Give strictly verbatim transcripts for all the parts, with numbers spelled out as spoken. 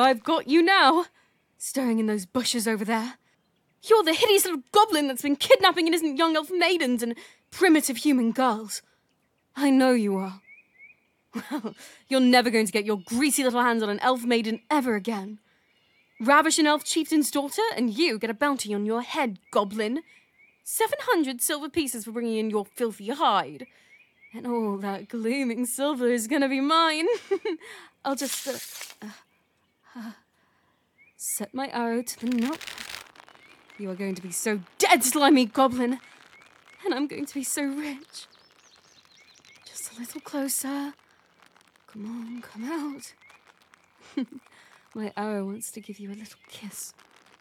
I've got you now, stirring in those bushes over there. You're the hideous little goblin that's been kidnapping innocent young elf maidens and primitive human girls. I know you are. Well, you're never going to get your greasy little hands on an elf maiden ever again. Ravish an elf chieftain's daughter, and you get a bounty on your head, goblin. Seven hundred silver pieces for bringing in your filthy hide. And all that gleaming silver is gonna be mine. I'll just uh, uh, uh, set my arrow to the note. You are going to be so dead, slimy goblin. And I'm going to be so rich. Just a little closer. Come on, come out. My arrow wants to give you a little kiss.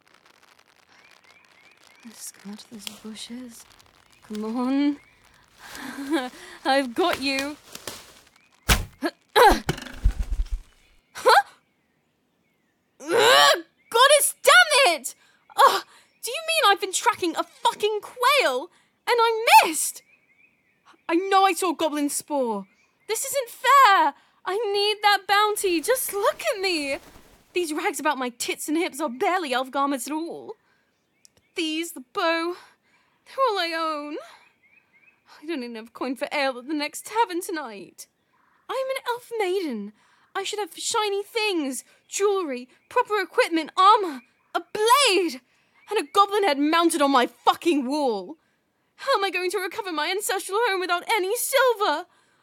Let's come out of those bushes. Come on. I've got you. Huh? Goddess damn it! Oh, do you mean I've been tracking a fucking quail and I missed? I know I saw goblin spoor. This isn't fair. I need that bounty. Just look at me. These rags about my tits and hips are barely elf garments at all. These, the bow, they're all I own. I don't even have coin for ale at the next tavern tonight. I'm an elf maiden. I should have shiny things, jewellery, proper equipment, armour, a blade, and a goblin head mounted on my fucking wall. How am I going to recover my ancestral home without any silver?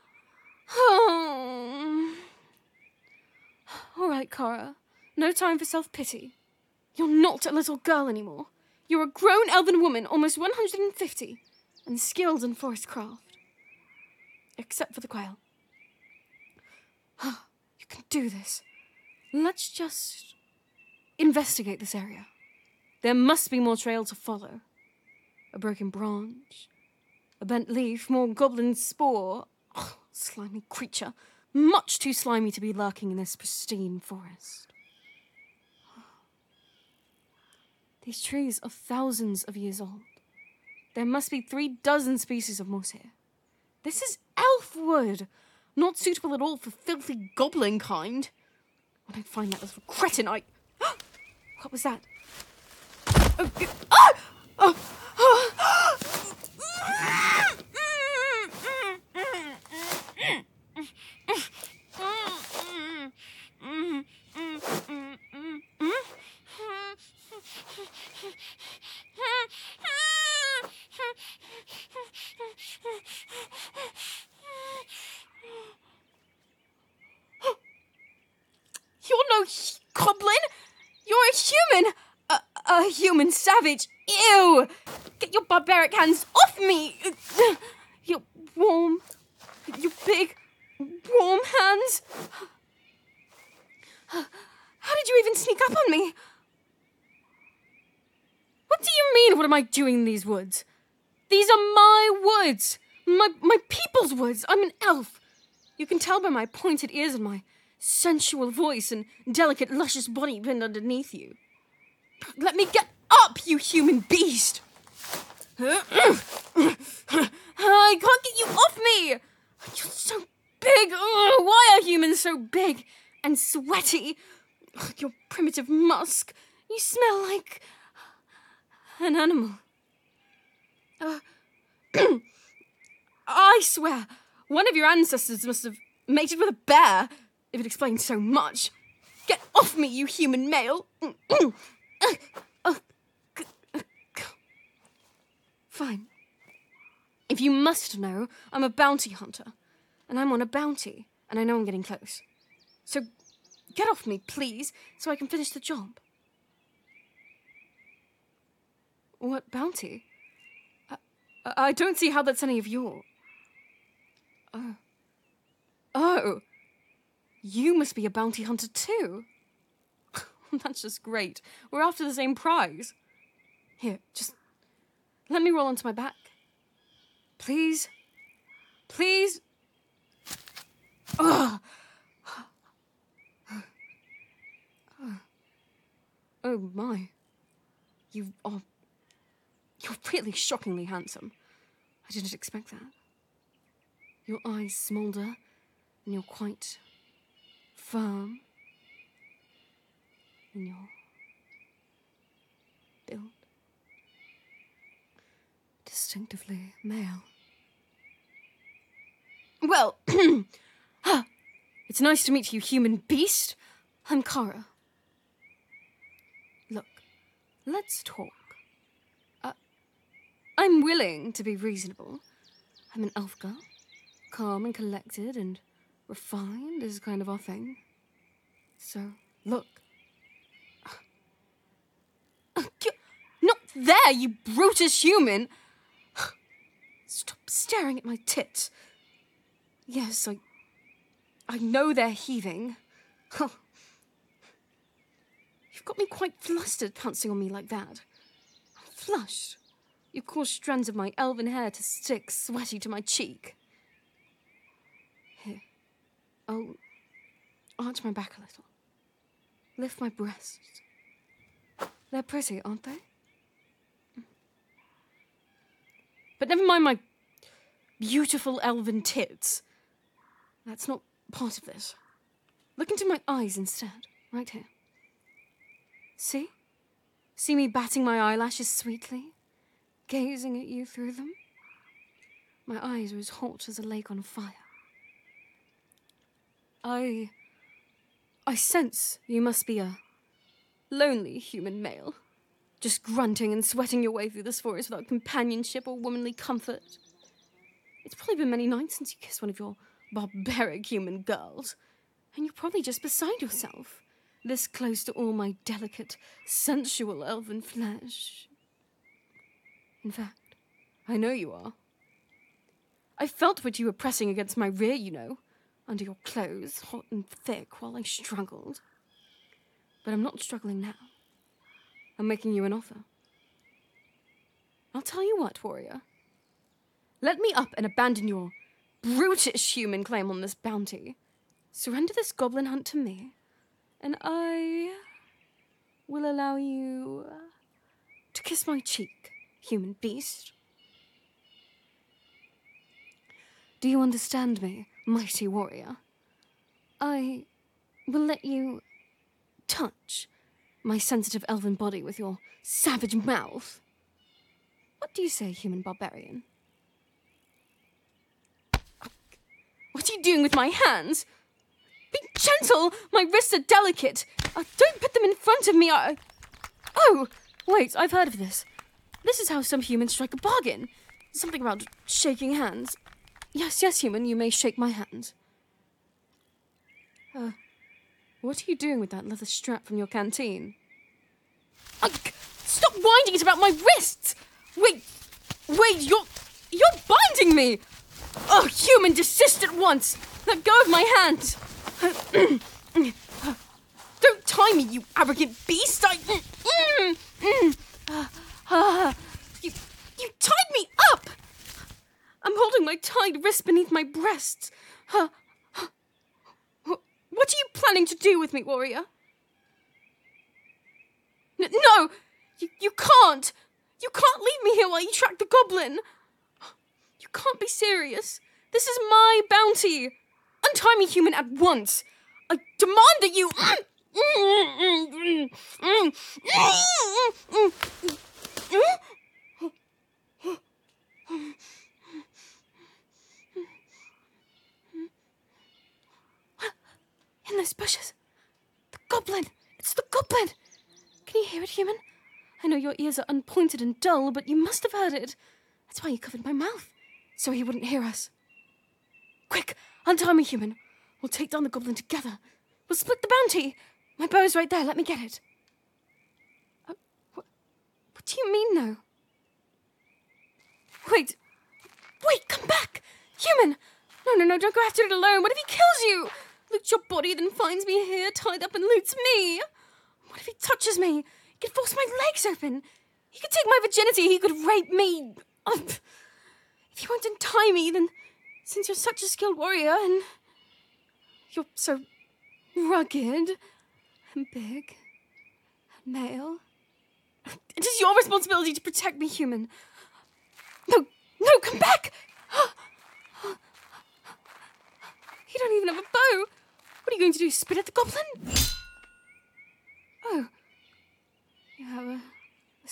Oh. All right, Kara. No time for self-pity. You're not a little girl anymore. You're a grown elven woman, almost one hundred fifty, and skilled in forest craft. Except for the quail. You can do this. Let's just investigate this area. There must be more trail to follow. A broken branch, a bent leaf, more goblin spoor. Oh, slimy creature. Much too slimy to be lurking in this pristine forest. These trees are thousands of years old. There must be three dozen species of moss here. This is elf wood, not suitable at all for filthy goblin kind. When I find that little cretin, I... What was that? Oh, ah! Oh, oh. You're no goblin! You're a human! A, a human savage! Ew! Get your barbaric hands off me! Your warm, your big, warm hands! How did you even sneak up on me? What do you mean, what am I doing in these woods? These are my woods! My, my people's woods! I'm an elf! You can tell by my pointed ears and my sensual voice and delicate, luscious body pinned underneath you. Let me get up, you human beast! I can't get you off me! You're so big! Ugh, why are humans so big and sweaty? Ugh, your primitive musk. You smell like an animal. Uh, I swear, one of your ancestors must have mated with a bear, if it explains so much. Get off me, you human male! Fine. If you must know, I'm a bounty hunter, and I'm on a bounty, and I know I'm getting close. So get off me, please, so I can finish the job. What bounty? I, I don't see how that's any of your... Oh. Oh. You must be a bounty hunter too. That's just great. We're after the same prize. Here, just let me roll onto my back. Please? Please? Ugh. Oh my. You are... You're really shockingly handsome. I didn't expect that. Your eyes smoulder, and you're quite firm. in your build. Distinctively male. Well, it's nice to meet you, human beast. I'm Kara. Look, let's talk. Uh, I'm willing to be reasonable. I'm an elf girl. Calm and collected and refined is kind of our thing. So, look. Uh, you, not there, you Brutus human! Stop staring at my tits. Yes, I... I know they're heaving. You've got me quite flustered pouncing on me like that. I'm flushed. You caused strands of my elven hair to stick sweaty to my cheek. Here, I'll arch my back a little. Lift my breasts. They're pretty, aren't they? But never mind my beautiful elven tits. That's not part of this. Look into my eyes instead, right here. See? See me batting my eyelashes sweetly, gazing at you through them? My eyes are as hot as a lake on fire. I... I sense you must be a lonely human male, just grunting and sweating your way through this forest without companionship or womanly comfort. It's probably been many nights since you kissed one of your barbaric human girls, and you're probably just beside yourself, this close to all my delicate, sensual elven flesh. In fact, I know you are. I felt what you were pressing against my rear, you know, under your clothes, hot and thick, while I struggled. But I'm not struggling now. I'm making you an offer. I'll tell you what, warrior. Let me up and abandon your brutish human claim on this bounty. Surrender this goblin hunt to me, and I will allow you to kiss my cheek, human beast. Do you understand me, mighty warrior? I will let you touch my sensitive elven body with your savage mouth. What do you say, human barbarian? What are you doing with my hands? Be gentle! My wrists are delicate. Uh, don't put them in front of me. I... Oh, wait, I've heard of this. This is how some humans strike a bargain. Something about shaking hands. Yes, yes, human, you may shake my hand. Uh, what are you doing with that leather strap from your canteen? Uh, stop winding it about my wrists! Wait, wait, you're, you're binding me! Oh, human, desist at once! Let go of my hand! Don't tie me, you arrogant beast! I... Mm, mm, uh, uh, you, you tied me up! I'm holding my tied wrist beneath my breasts. Uh, what are you planning to do with me, warrior? N- no! You, you can't! You can't leave me here while you track the goblin! You can't be serious. This is my bounty. Untie me, human, at once. I demand that you... In those bushes. The goblin. It's the goblin. Can you hear it, human? I know your ears are unpointed and dull, but you must have heard it. That's why you covered my mouth, so he wouldn't hear us. Quick, untie me, human. We'll take down the goblin together. We'll split the bounty. My bow's right there. Let me get it. Uh, what, what do you mean, no? Wait. Wait, come back. Human. No, no, no, don't go after it alone. What if he kills you? Loots your body, then finds me here, tied up, and loots me. What if he touches me? He could force my legs open. He could take my virginity. He could rape me. Oh, if you won't untie me, then since you're such a skilled warrior and you're so rugged and big and male, it is your responsibility to protect me, human. No, no, come back! You don't even have a bow. What are you going to do, spit at the goblin? Oh,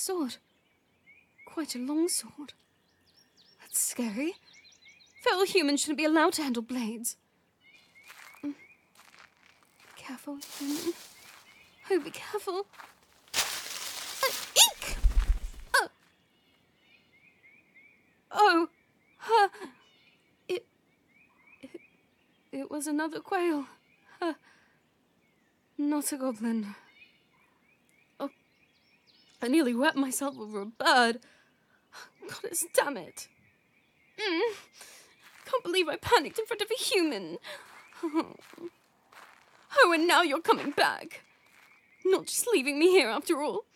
sword. Quite a long sword. That's scary. Feral humans shouldn't be allowed to handle blades. Mm. Be careful, human. Oh, be careful. Uh, eek! Uh. Oh, huh. It, it, it was another quail. Huh. Not a goblin. Oh, I nearly wet myself over a bird. Goddess damn it. Mm. Can't believe I panicked in front of a human. Oh. Oh, and now you're coming back. Not just leaving me here after all.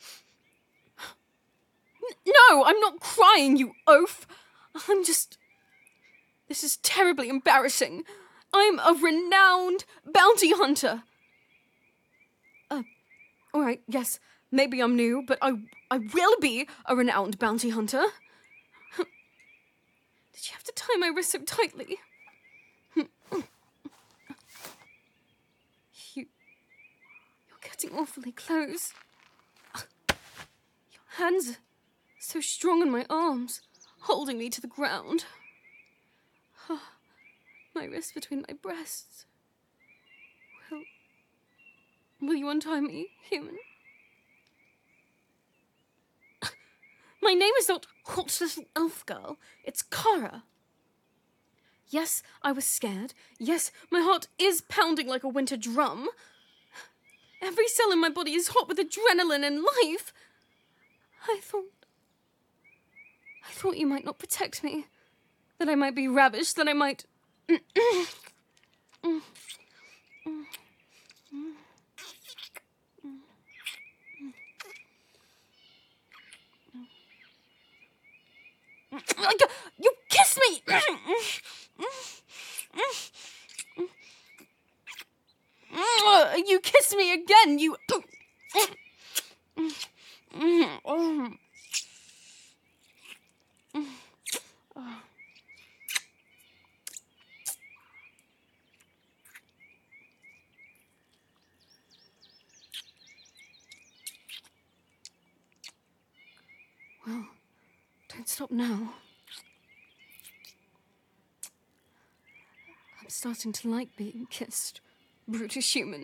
N- no, I'm not crying, you oaf. I'm just... This is terribly embarrassing. I'm a renowned bounty hunter. Uh, all right, yes, maybe I'm new, but I, I will be a renowned bounty hunter. Did you have to tie my wrist so tightly? You, you're getting awfully close. Your hands are so strong on my arms, holding me to the ground. My wrist between my breasts. Will, will you untie me, human? My name is not Hot Little Elf Girl, it's Kara. Yes, I was scared. Yes, my heart is pounding like a winter drum. Every cell in my body is hot with adrenaline and life. I thought... I thought you might not protect me. That I might be ravished, that I might... You kissed me! You kissed me again, you... Well, don't stop now. I'm starting to like being kissed, brutish human.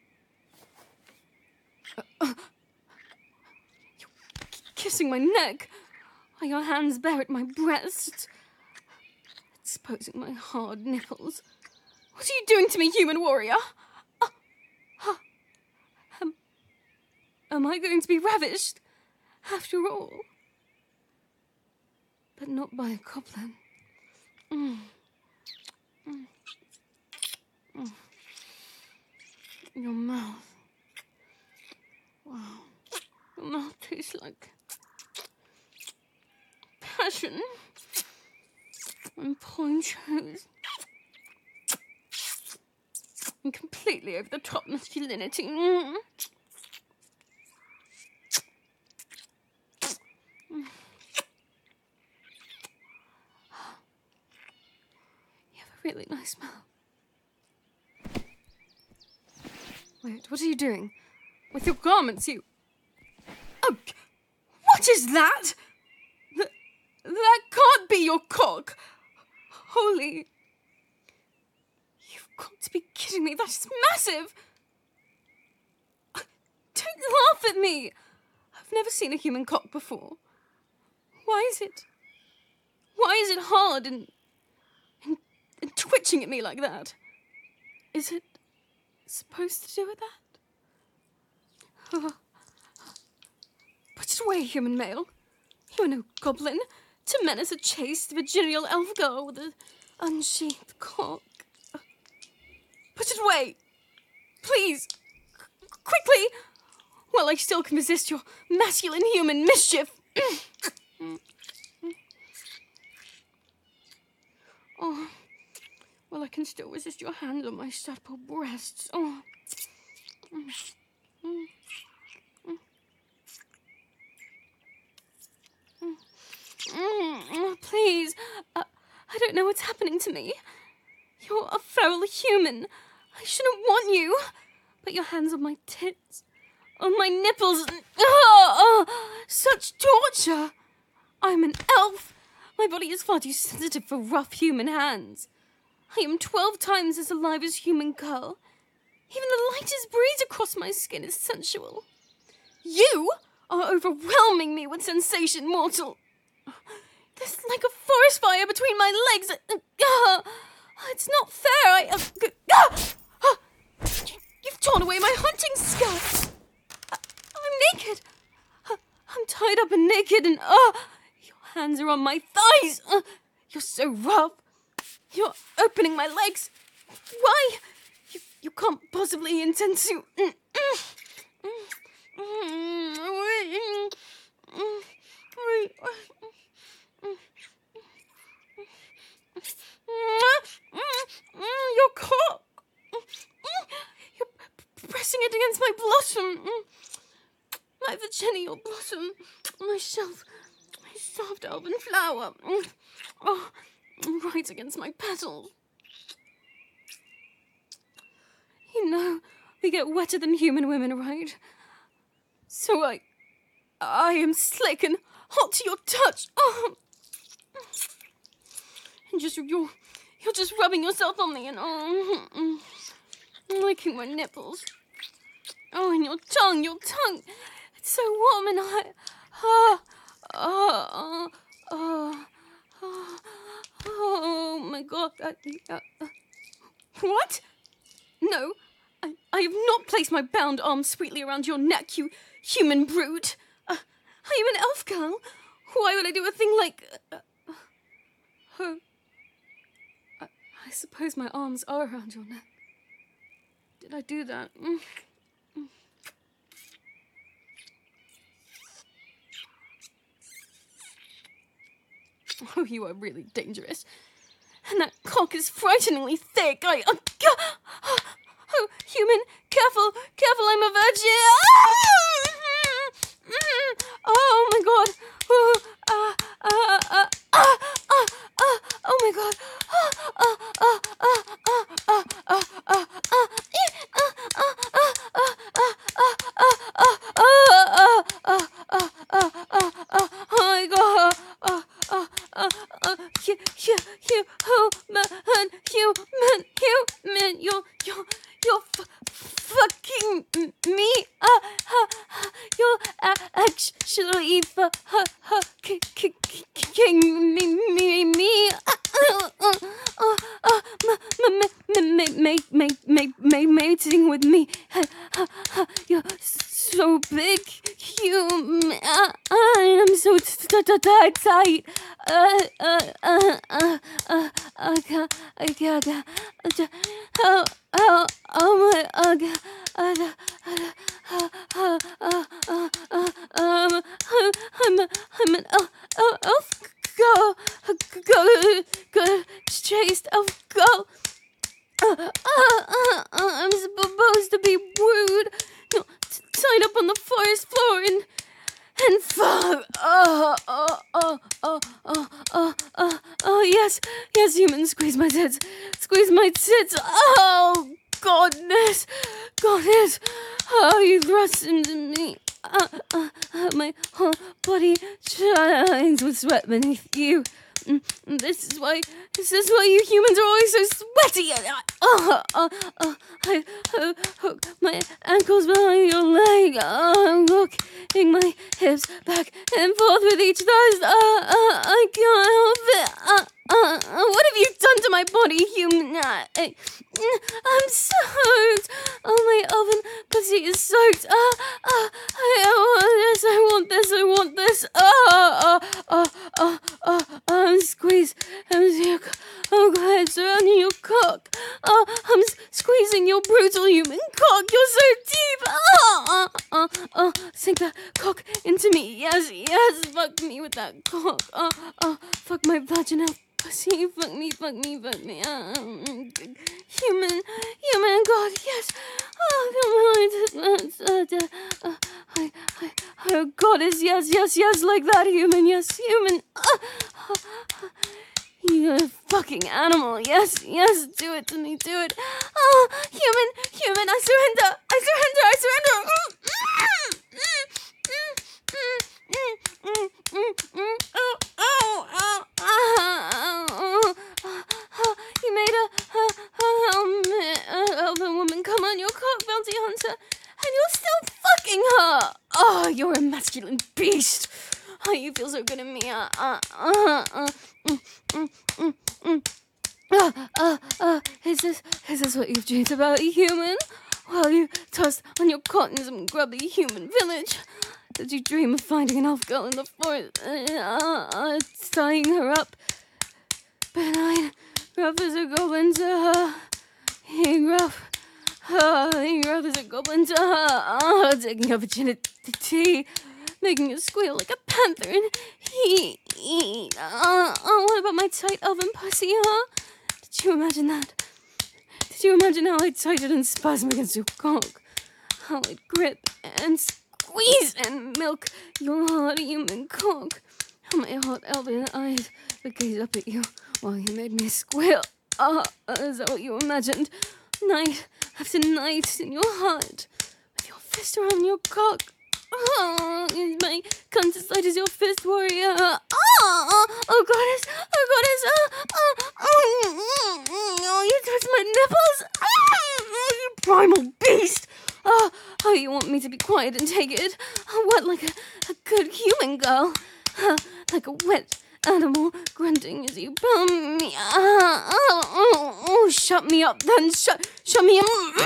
Uh, uh, you're kissing my neck. Are your hands bare at my breast? Exposing my hard nipples. What are you doing to me, human warrior? Uh, uh, am, am I going to be ravished? After all? But not by a goblin. Mm. Mm. Mm. Your mouth. Wow. Your mouth tastes like passion and ponchos and completely over the top masculinity. Mm. Mm. You have a really nice mouth. Wait, what are you doing? With your garments, you... Oh, what is that? Th- that can't be your cock. Holy... You've got to be kidding me. That is massive. Don't laugh at me. I've never seen a human cock before. Why is it... Why is it hard and... and, and twitching at me like that? Is it supposed to do with that? Oh. Put it away, human male. You are no goblin to menace a chaste, virginal elf girl with an unsheathed cock. Put it away! Please! Qu- quickly! Well, I still can resist your masculine human mischief. Oh, well, I can still resist your hand on my supple breasts. Oh. Mm. Mm. Mm. Mm. Oh, please. Uh, I don't know what's happening to me. You're a feral human. I shouldn't want you. But your hands on my tits. Oh, my nipples. Oh, oh, such torture. I'm an elf. My body is far too sensitive for rough human hands. I am twelve times as alive as human girl. Even the lightest breeze across my skin is sensual. You are overwhelming me with sensation, mortal. There's like a forest fire between my legs. Uh, it's not fair. I... Uh, uh, uh, you've torn away my hunting skirt. I, I'm naked. Uh, I'm tied up and naked and... Uh, your hands are on my thighs. Uh, you're so rough. You're opening my legs. Why? You, you can't possibly intend to... Mm, mm, mm, mm, mm, your cock. You're pressing it against my blossom. My virginal blossom. My shelf. My soft elven flower. Oh, right against my petals. You know, we get wetter than human women, right? So I... I am slick and hot to your touch. Oh. And just you're, you're just rubbing yourself on me and oh, licking my nipples. Oh, and your tongue, your tongue. It's so warm and I... Oh, oh, oh, oh, oh my God. Uh, uh, uh. What? No, I, I have not placed my bound arms sweetly around your neck, you human brute. Uh, I am an elf girl. Why would I do a thing like... Uh, uh, oh, I, I suppose my arms are around your neck. Did I do that? Mm. Mm. Oh, you are really dangerous. And that cock is frighteningly thick. I... Uh, oh, human, careful, careful, I'm a virgin. Oh, my God. Oh, uh, uh, uh, uh, uh, uh, oh, my God. Uh, uh, uh, uh, uh, uh, uh, uh, uh, oh my God. Uh, uh, uh, uh, you, you, you, human, human, human, you, you, you're f- fucking me. Uh, uh, you're uh, actually fucking me, me, me. Uh, uh, uh, uh, make, make, make, make, mating with me. Uh, uh, uh, you're so big, human. Uh, I'm so tight, tight. Uh, uh, uh, uh, uh, uh, uh, uh, oh, oh, oh my, uh, uh, uh, uh, uh, uh, uh, um, I'm, I'm an elf, elf girl, girl, girl, chased elf girl. Uh, uh, uh, uh, I'm supposed to be rude, no, t- tied up on the forest floor and and fuck. Oh, oh, oh, oh, oh, oh, oh, oh, yes, yes, human, squeeze my tits, squeeze my tits. Oh, goodness, goodness, oh, you thrust into me. Uh, uh, uh, my whole body shines with sweat beneath you. Mm, this is why, this is why you humans are always so sweaty. Oh, oh, oh, I oh, hook my ankles behind your leg. Oh, I'm hooking my hips back and forth with each thrust. Uh, uh, I can't help it. Uh, uh, uh, what have you done to my body, human? Uh, I, I'm soaked. Oh, my oven pussy is soaked. Uh, uh, I want this, I want this, I want this. Oh, oh, oh, oh, oh, I'm squeezed. I'm squeezed. Oh, God, surrounding your cock. Oh, I'm s- squeezing your brutal human cock. You're so deep. Oh, oh, oh, oh, sink that cock into me. Yes, yes, fuck me with that cock. Oh, oh, fuck my vaginal pussy. Fuck me, fuck me, fuck me. Uh, um, human, human, God, yes. Oh, come on. Uh, uh, I, I, oh, goddess, yes, yes, yes, like that, human, yes, human. Uh, uh, uh, you're a fucking animal, yes, yes, do it to me, do it. Oh, human, human, I surrender, I surrender, I surrender. Is this, is this what you've dreamed about, a human? While you tossed on your cot in some grubby human village? Did you dream of finding an elf girl in the forest, uh, uh, tying her up, benign, rough as a goblin to her, being rough, uh, being rough as a goblin to her, uh, taking her virginity, making her squeal like a panther, and he, he uh, oh, what about my tight elven pussy, huh? Did you imagine that? Did you imagine how I'd tighten and spasm against your cock? How I'd grip and squeeze and milk your hard human cock? How my hot elven eyes would gaze up at you while you made me squeal. Ah, uh, is that what you imagined? Night after night in your heart, with your fist around your cock. Oh, is my cunt as light as your fist, warrior? Oh, oh, oh goddess, oh goddess, oh, oh, oh, oh, you touched my nipples, oh, you primal beast. Oh, oh, you want me to be quiet and take it? Oh, what, like a, a good human girl? Uh, like a wet animal grunting as you bum me. Uh, oh, oh, oh, shut me up then, shut, shut me up.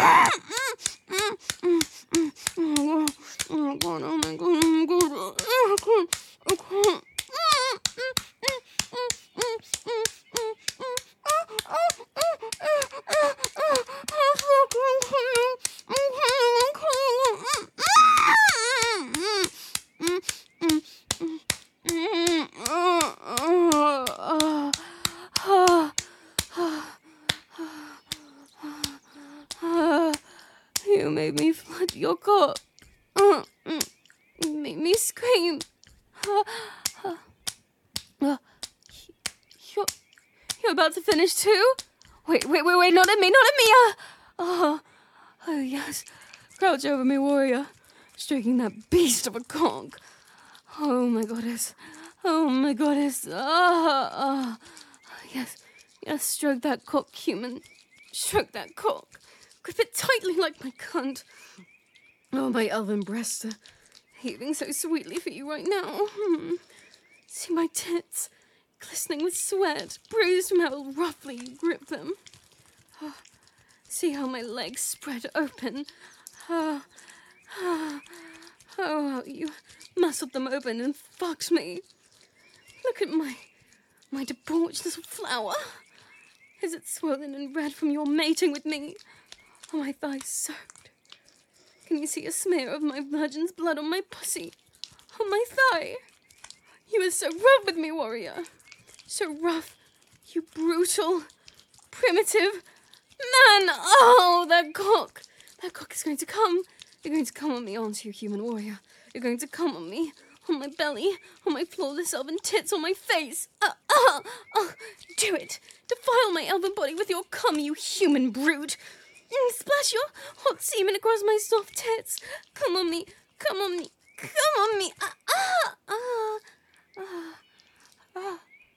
Oh, oh God, oh my God, oh my God, oh God, oh God. You made me flood your cup. Uh, you made me scream. Uh, uh, uh, you're, you're about to finish too? Wait, wait, wait, wait, not at me, not at me. Uh, oh, oh, yes. Crouch over me, warrior. Stroking that beast of a cock. Oh, my goddess. Oh, my goddess. Ah, ah. Yes, yes, stroke that cock, human. Stroke that cock. Grip it tightly like my cunt. Oh, my elven breasts are heaving so sweetly for you right now. Hmm. See my tits, glistening with sweat, bruised from how roughly you grip them. Oh, see how my legs spread open. Oh, oh, oh, how you muscled them open and fucked me. Look at my, my debauched little flower. Is it swollen and red from your mating with me? Are my thighs soaked? Can you see a smear of my virgin's blood on my pussy? On my thigh? You were so rough with me, warrior. So rough, you brutal, primitive man. Oh, that cock. That cock is going to come. You're going to come on me, aren't you, human warrior? You're going to come on me. On my belly, on my flawless elven tits, on my face. Ah, ah, ah. Do it. Defile my elven body with your cum, you human brute. Splash your hot semen across my soft tits. Come on me, come on me, come on me. Ah, ah, ah, ah, ah.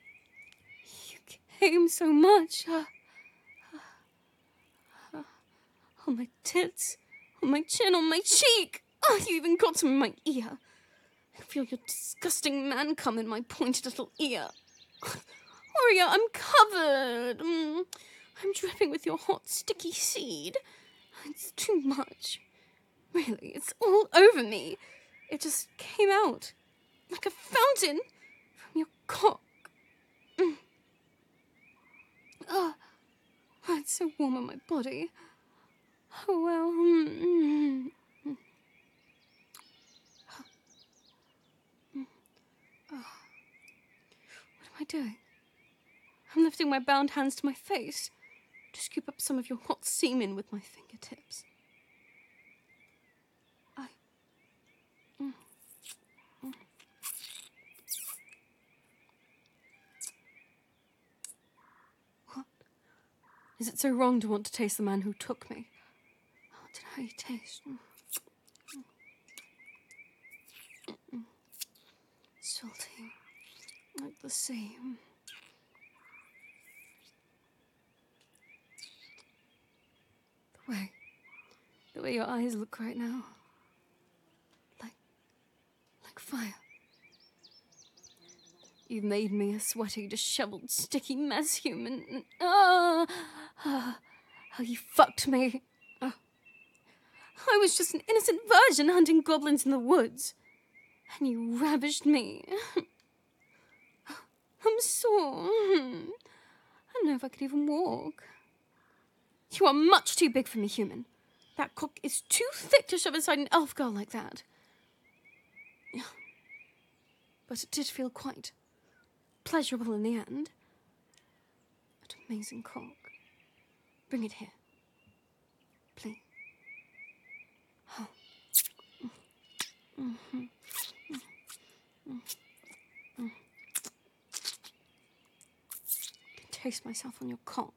You came so much. Ah, ah, ah. On my tits, on my chin, on my cheek. Oh, you even got some in my ear. I feel your disgusting man cum in my pointed little ear. Warrior, I'm covered. Mm. I'm dripping with your hot, sticky seed. It's too much. Really, it's all over me. It just came out like a fountain from your cock. Mm. Oh, oh, it's so warm on my body. Oh, well. Mm, mm, mm. Oh. What am I doing? I'm lifting my bound hands to my face to scoop up some of your hot semen with my fingertips. I... Mm, mm. What? Is it so wrong to want to taste the man who took me? Oh, did I taste? Mm. Mm. Mm. Salty, like the sea. Mm. The way, the way your eyes look right now, like, like fire. You've made me a sweaty, disheveled, sticky mess human. Ah, ah, how you fucked me. Uh, I was just an innocent virgin hunting goblins in the woods, and you ravished me. I'm sore. I don't know if I could even walk. You are much too big for me, human. That cock is too thick to shove inside an elf girl like that. But it did feel quite pleasurable in the end. That amazing cock. Bring it here. Please. Oh. Mm-hmm. Mm-hmm. Mm-hmm. I can taste myself on your cock.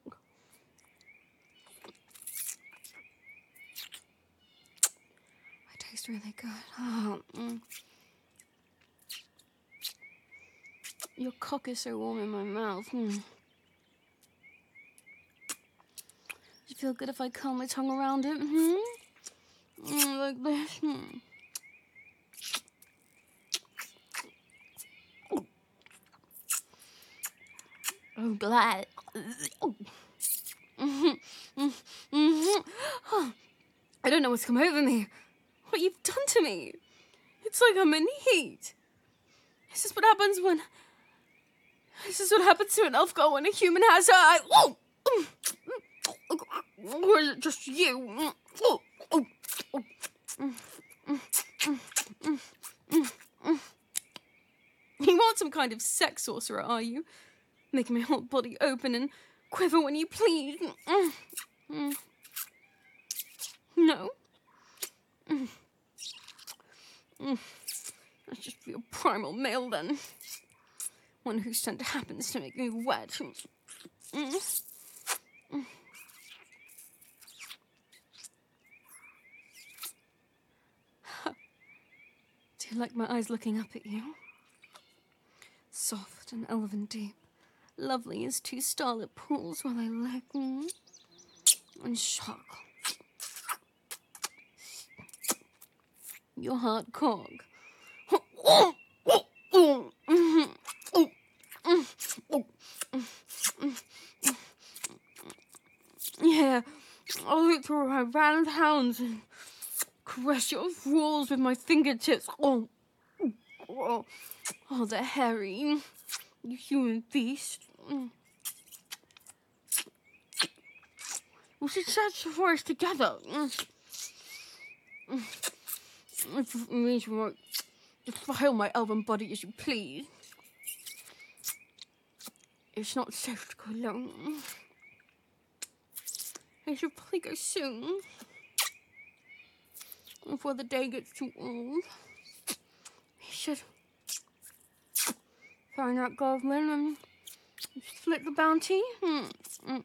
I taste really good. Oh, mm. Your cock is so warm in my mouth. Mm. Does it feel good if I curl my tongue around it? Hmm? Mm, like this. Mm. I'm glad. Mm-hmm. Mm-hmm. Oh, I don't know what's come over me. What you've done to me. It's like I'm in heat. This is what happens when... This is what happens to an elf girl when a human has her... I, oh, or is it just you? Oh, oh, oh. You want some kind of sex sorcerer, are you? Making my whole body open and quiver when you please. No. That's just for your primal male, then. One whose scent happens to make me wet. Mm. Mm. Do you like my eyes looking up at you? Soft and elven deep, lovely as two starlit pools while I lick mm, and shock. Your hard cock. Yeah, I'll look through my round hounds and caress your walls with my fingertips. Oh, oh, oh, the hairy, you human beast. We should search the forest together. If it means you won't defile my elven body as you please. It's not safe to go alone. I should probably go soon. Before the day gets too old. We should find that goblin and split the bounty. Hmm. Mm.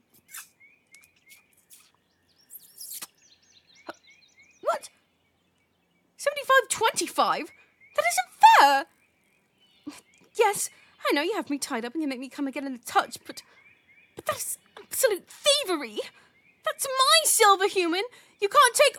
What? seventy-five twenty-five? That isn't fair! Yes, I know you have me tied up and you make me come again in a touch, but... But that's absolute thievery! That's my silver human! You can't take...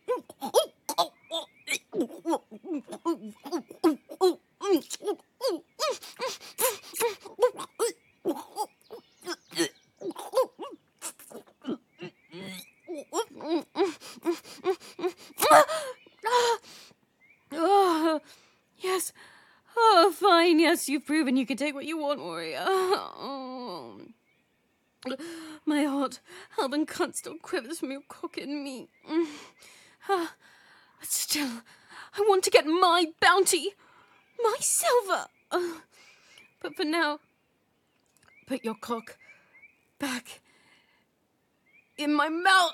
Oh, yes. Oh, fine. Yes, you've proven you can take what you want, warrior. Oh. My hot, elven cunt still quivers from your cock and me. Ah, but still, I want to get my bounty. My silver. Uh, but for now, put your cock back in my mouth.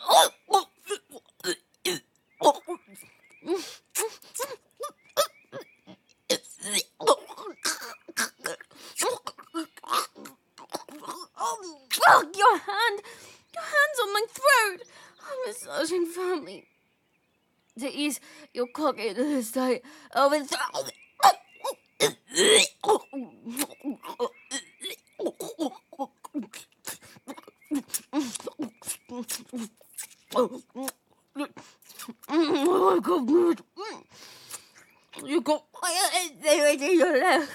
Oh, your hand! Your hand's on my throat! I'm massaging firmly to ease your cock into the state of its... Oh, God, good. You got fire in your leg.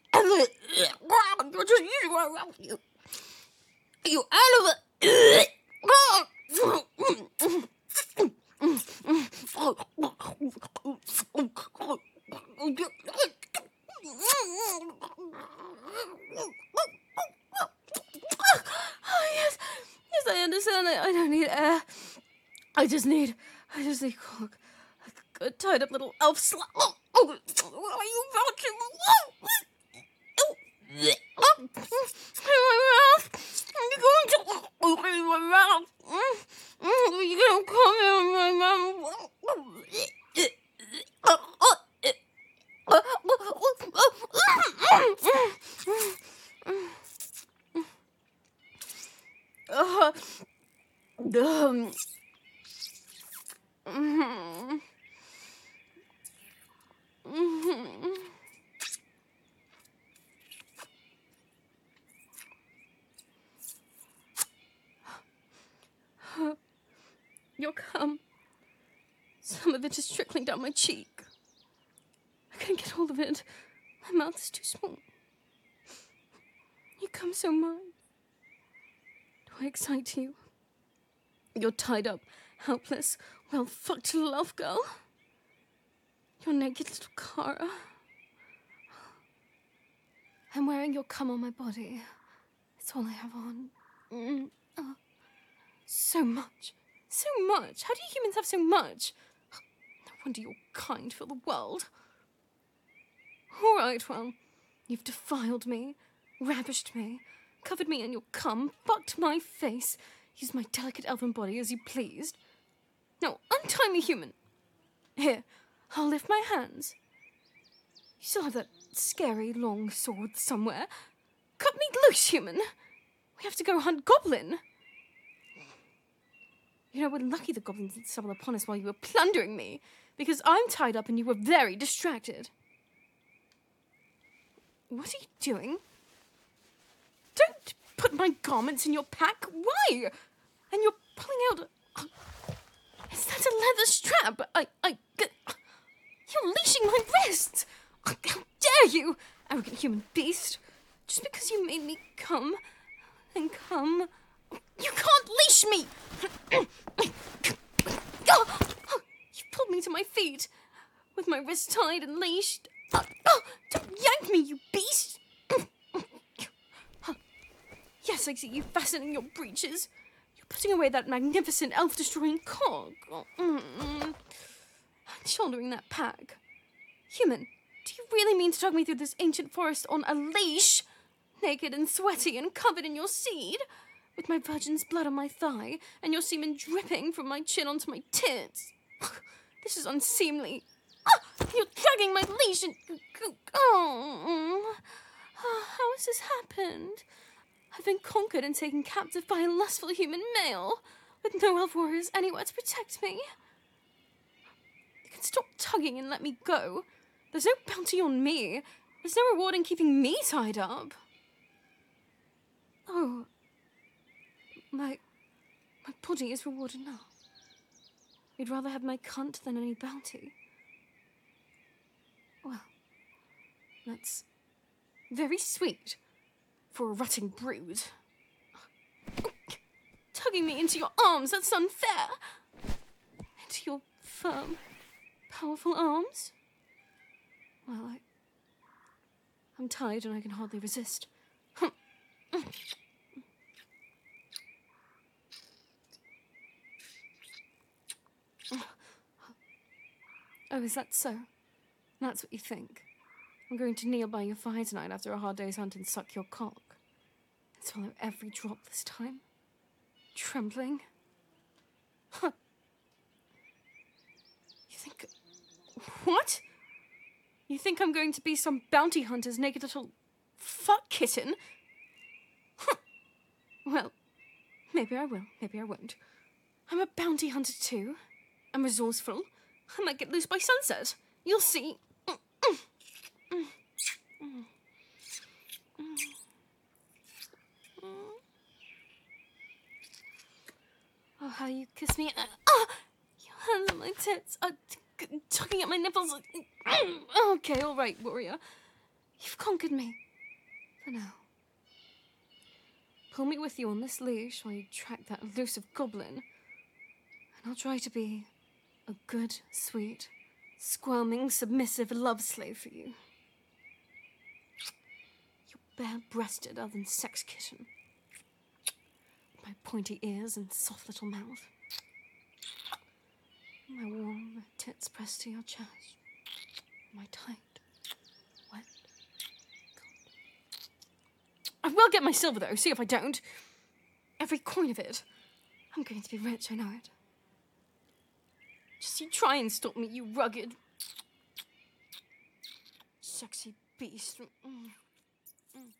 Just use it around you. You out of it. yes, yes, I understand. I, I don't need air. I just need, I just need Cork. A good tied up little elf slut. Oh, oh, are you vouching? My mouth. You're going to open my mouth. You're going to come in my mouth. Uh, um, mm, mm, your cum. Some of it is trickling down my cheek. I can't get hold of it. My mouth is too small. You come so much. Do I excite you? You're tied up, helpless, well fucked little elf girl. Your naked little Kara. I'm wearing your cum on my body. It's all I have on. Mm. Oh. So much. So much. How do you humans have so much? No wonder you're kind for the world. All right, well, you've defiled me, ravished me, covered me in your cum, fucked my face, used my delicate elven body as you pleased. Now, untie me, human. Here, I'll lift my hands. You still have that scary long sword somewhere. Cut me loose, human. We have to go hunt goblin. You know, we're lucky the goblins didn't stumble upon us while you were plundering me, because I'm tied up and you were very distracted. What are you doing? Don't put my garments in your pack. Why? And you're pulling out... Uh, is that a leather strap? I... I... You're leashing my wrists. How dare you, arrogant human beast. Just because you made me come and come... You can't leash me! You pulled me to my feet with my wrists tied and leashed. Don't yank me, you beast! Yes, I see you fastening your breeches. You're putting away that magnificent elf-destroying cog. And shouldering that pack. Human, do you really mean to drag me through this ancient forest on a leash? Naked and sweaty and covered in your seed? With my virgin's blood on my thigh, and your semen dripping from my chin onto my tits. This is unseemly. Ah, you're dragging my leash and... Oh, how has this happened? I've been conquered and taken captive by a lustful human male, with no elf warriors anywhere to protect me. You can stop tugging and let me go. There's no bounty on me. There's no reward in keeping me tied up. Oh... My... my body is rewarded now. You'd rather have my cunt than any bounty. Well, that's very sweet for a rutting brood. Tugging me into your arms, that's unfair. Into your firm, powerful arms. Well, I... I'm tired and I can hardly resist. Oh, is that so? That's what you think? I'm going to kneel by your fire tonight after a hard day's hunt and suck your cock. And swallow every drop this time. Trembling. Huh. You think... What? You think I'm going to be some bounty hunter's naked little fuck kitten? Huh. Well, maybe I will, maybe I won't. I'm a bounty hunter too. I'm resourceful. I might get loose by sunset. You'll see. Oh, how you kiss me. Oh, your hands on my tits are t- tugging at my nipples. Okay, all right, warrior. You've conquered me. For now. Pull me with you on this leash while you track that elusive goblin, and I'll try to be a good, sweet, squirming, submissive love slave for you. You bare-breasted oven sex kitten. My pointy ears and soft little mouth. My warm tits pressed to your chest. My tight, wet, cold. I will get my silver, though. See if I don't. Every coin of it. I'm going to be rich, I know it. Just you try and stop me, you rugged, sexy beast. Mm. Mm.